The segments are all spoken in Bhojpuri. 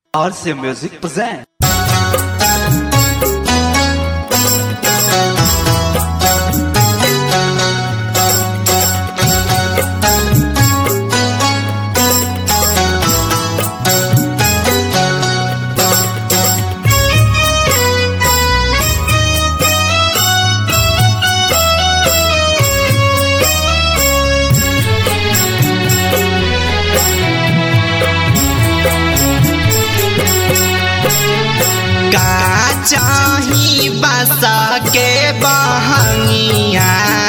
RC Music present. चाही बसा के बहंगिया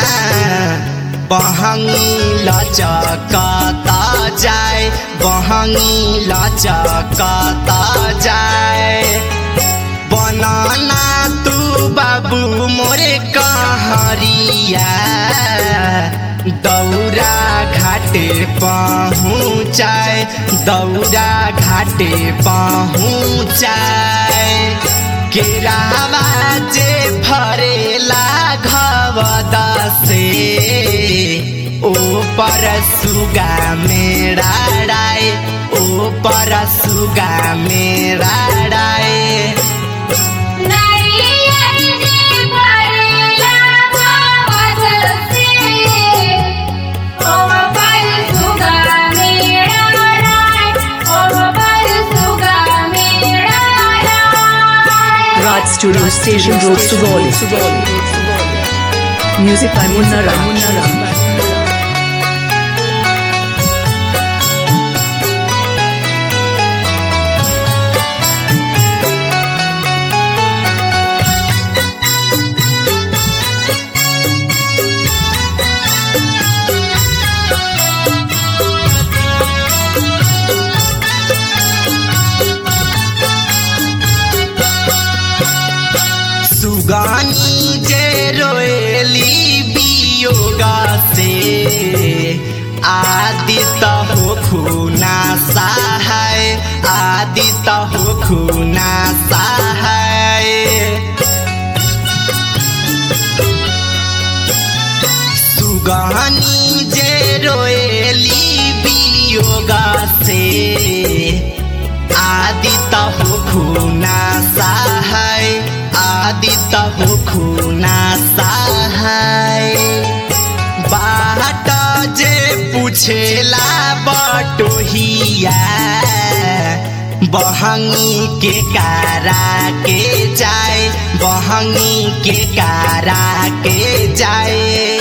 बहंगी लचकता जाए बहंगी लचकता जाए बनाना तू बाबू मोरे कहरिया दौरा घाटे पहुँचाए दौरा घाटे पहुँचाए केरावा जे फरेला घवद से ऊपर सुगा मेरा राय ऊपर सुगा मेरा राय Raj Studio Station Road Sugoli. Music by Munna Ram. सुगानी जे रोएली बियोगा से आदित हो खूना सहाय आदित हो खूना सहाय सुगानी जे रोएली बियोगा से आदित हो खूना सहाय आदित हो खूना सहाय बाट जे पूछेला बटोहिया बहंगी के कारा के जाए बहंगी के कारा के जाए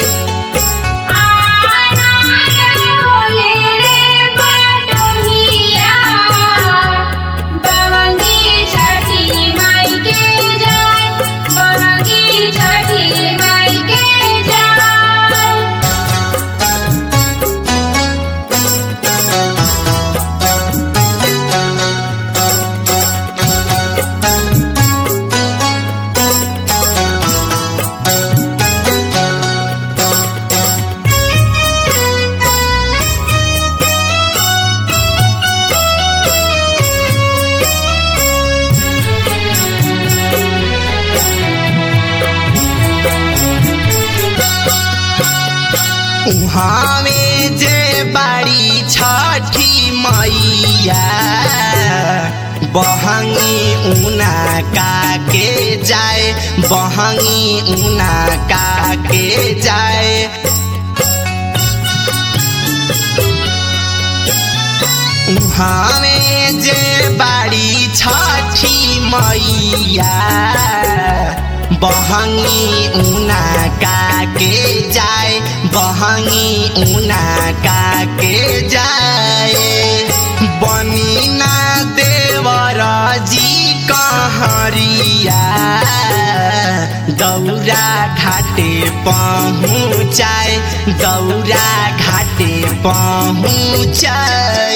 उहावे जे बाड़ी छठी मैया बहंगी उना का के जाए बहंगी उना का के जाए उहावे जे बाड़ी छठी मैया बहंगी उना का के जाए बहंगी उना का के जाए बनी ना देवर जी कहरिया दौरा घाटे पहुँचाए दौरा घाटे पहुँचाए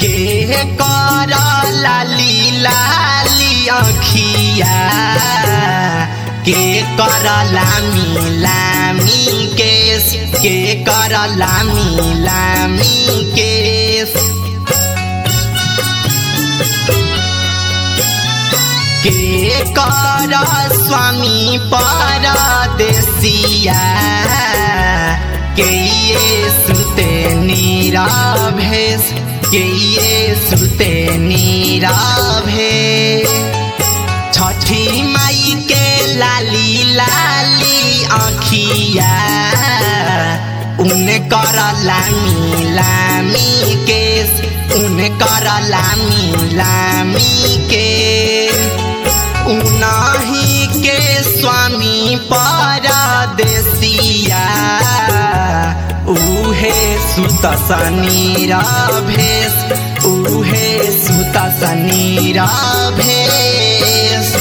के कर लाली लाली अखिया के कर लामी लामी केस के कर लामी लामी केस के कर स्वामी परदेसिया के ये सुते नीराभेस के ये सुते नीराभेस छठी माई के लाली लाली आँखिया उन कर लामी लामी केस उन कर लामी लामी केस उनाही के स्वामी परदेसिया उहे सुत सनीराभेस उहे सुत सनीराभेस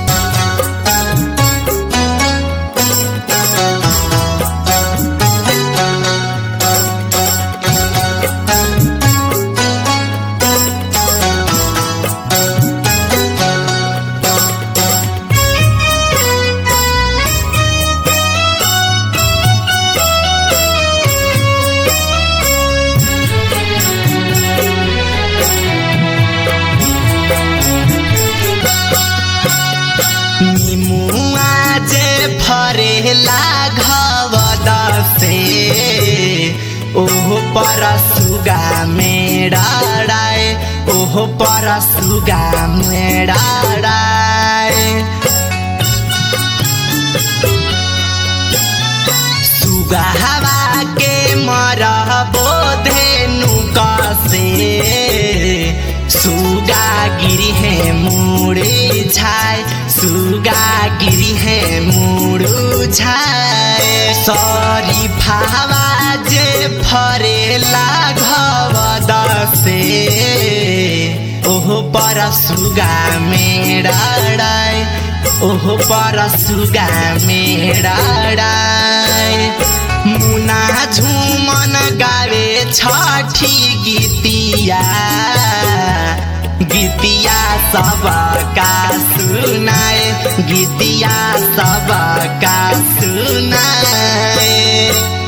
फरेला घवदसे ओहो पर सुगा मेडाड़ाए ओहो पर सुगा मेडाड़ाए सुगा हवा के मरबो धेनु कसे सुगा गिरी है मुड़ी छाए सुगा गिरी है मुड़ू छाए सरी फावा जे फरेला घवदसे ओहो पर सुगा मेडाड़ाए ओहो पर सुगा मेडाड़ाए मुना झुमन गावे छठी गीतिया गीतिया सबका सुनाए गीतिया सबका सुनाए।